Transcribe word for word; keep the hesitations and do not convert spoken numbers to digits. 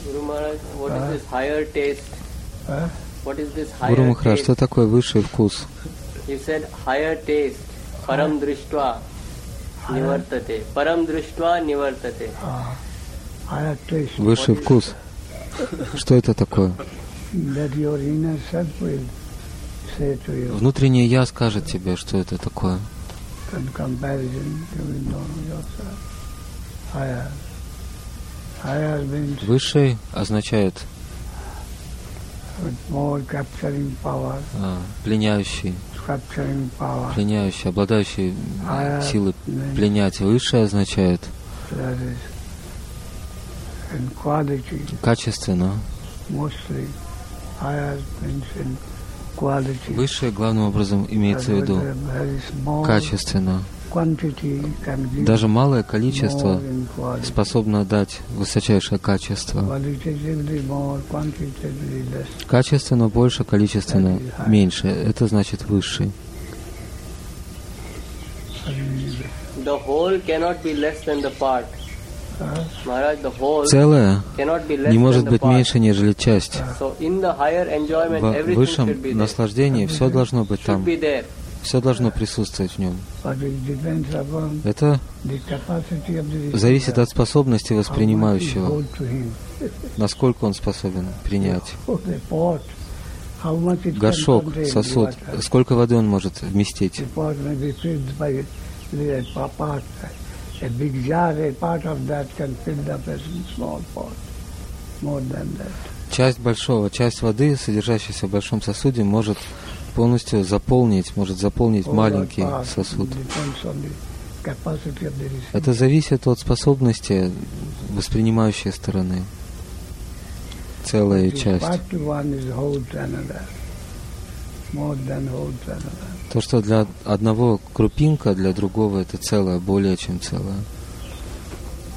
Гуру Махарадж, что такое высший вкус? Param drishtva nivartate. Param drishtva nivartate. Высший вкус. Что это такое? Внутреннее я скажет тебе, что это такое. Высший означает а, пленяющий, пленяющий, обладающий силой пленять. Высшее означает качественно. Высшее главным образом имеется в виду качественно. Даже малое количество способно дать высочайшее качество. Качественно больше, количественно меньше. Это значит высший. Целое не может быть меньше, нежели часть. В высшем наслаждении все должно быть там. Все должно присутствовать в нем. Это зависит от способности воспринимающего, насколько он способен принять. Горшок, сосуд, сколько воды он может вместить. Часть большого, часть воды, содержащаяся в большом сосуде, может полностью заполнить, может заполнить маленький сосуд. Это зависит от способности воспринимающей стороны. Целая часть. То, что для одного крупинка, для другого это целое, более чем целое.